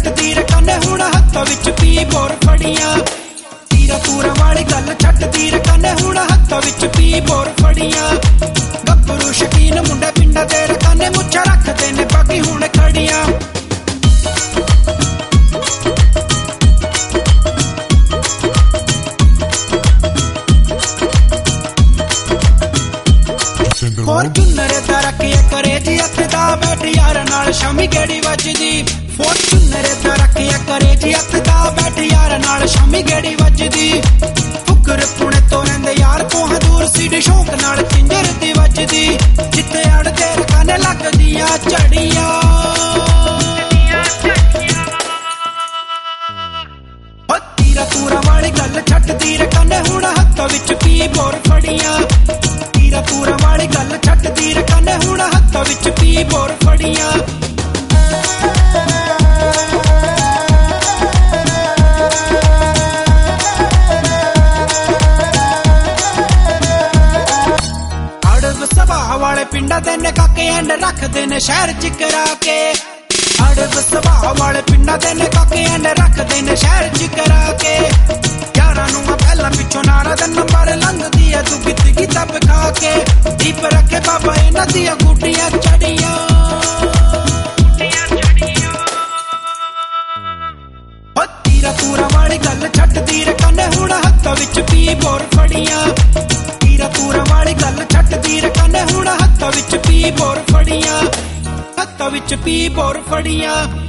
ਛੱਡਦੀ ਰਕਾਨੇ ਹੁਣ ਹੱਥਾਂ ਵਿੱਚ ਪੀ ਬੋਰ ਫੜੀਆਂ ਤੀਰਾ ਤੂਰਾਂ ਵਾਲੀ ਗੱਲ ਛੱਡਦੀ ਰਕਾਨੇ ਹੁਣ ਹੱਥਾਂ ਵਿੱਚ ਪੀ ਬੋਰ ਫੜੀਆਂ ਗੱਭਰੂ ਸ਼ਕੀਨ ਮੁੰਡੇ ਪਿੰਡਾਂ ਦੇ ਰਕਾਨੇ ਮੁੱਛਾਂ ਰੱਖਦੇ ਨੇ ਬਾਕੀ ਹੁਣ ਖੜੀਆਂ ਫੋਰਚੂਨਰ ਦਾ ਰੱਖਿਆ ਕਰੇ ਜੀ ਹੱਥ ਦਾ ਬੈਠ ਯਾਰ ਨਾਲ ਸ਼ਾਮੀ ਗੇੜੀ ਵੱਜਦੀ ਫੋਰਚੂਨਰ ਦਾ ਰੱਖਿਆ ਕਰੇ ਜੀ ਹੱਥ ਦਾ ਬੈਠ ਯਾਰ ਨਾਲ ਸ਼ਾਮੀ ਗੇੜੀ ਵੱਜਦੀ ਫੁਕਰ ਪੁਣੇ ਤੋਂ ਰਹਿੰਦੇ ਯਾਰ ਤੋਂ ਦੂਰ ਸੀ ਸ਼ੌਕ ਨਾਲ ਚਿੰਜਰ ਦੀ ਵੱਜਦੀ ਜਿੱਥੇ ਅੜਦੇ ਰਕਾਨੇ ਲੱਗਦੀਆਂ ਝੜੀਆਂ ਤੀਰਾ ਤੂਰਾਂ ਵਾਲੀ ਗੱਲ ਛੱਡਦੀ ਰਕਾਨੇ ਹੁਣ ਹੱਥਾਂ ਵਿੱਚ ਪੀ ਬੋਰ ਫੜੀਆਂ ਤੀਰਾ ਤੂਰਾਂ ਵਾਲੀ ਗੱਲ ਛੱਡਦੀ ਰਕਾਨੇ ਹੁਣ ਹੱਥਾਂ ਵਿੱਚ ਪੀ ਬੋਰ ਫੜੀਆਂ ਅੜਬ ਸੁਭਾਅ ਵਾਲੇ ਪਿੰਡਾਂ ਦੇ ਨੇ ਕਾਕੇ ਐਂਡ ਰੱਖਦੇ ਨੇ ਸ਼ਹਿਰ ਚ ਕਰਾ ਕੇ ਅੜਬ ਸੁਭਾਅ ਵਾਲੇ ਪਿੰਡਾਂ ਦੇ ਨੇ ਕਾਕੇ ਐਂਡ ਰੱਖਦੇ ਨੇ ਸ਼ਹਿਰ ਚ ਕਰਾ ਕੇ ਯਾਰਾਂ ਨੂੰ ਮੈਂ ਪਹਿਲਾਂ ਪਿੱਛੋਂ ਨਾਰਾ ਦਾ ਨੰਬਰ ਲੰਘਦੀ ਐ ਤੂੰ ਕਿੱਤੀ ਦੱਬ ਖਾ ਕੇ ਦੀਪ ਰੱਖੇ ਬਾਬਾ ਇਹਨਾਂ ਦੀਆਂ ਗੂਟੀਆਂ ਚੜੀਆਂ ਤੀਰਾ ਤੂਰਾਂ ਵਾਲੀ ਗੱਲ ਛੱਡਦੀ ਰਕਾਨੇ ਹੁਣ ਹੱਥਾਂ ਵਿੱਚ ਪੀ ਬੋਰ ਫੜੀਆਂ ਤੀਰਾ ਤੂਰਾਂ ਵਾਲੀ ਗੱਲ ਛੱਡਦੀ ਰਕਾਨੇ ਹੁਣ ਹੱਥਾਂ ਵਿੱਚ ਪੀ ਬੋਰ ਫੜੀਆਂ ਹੱਥਾਂ ਵਿੱਚ ਪੀ ਬੋਰ ਫੜੀਆਂ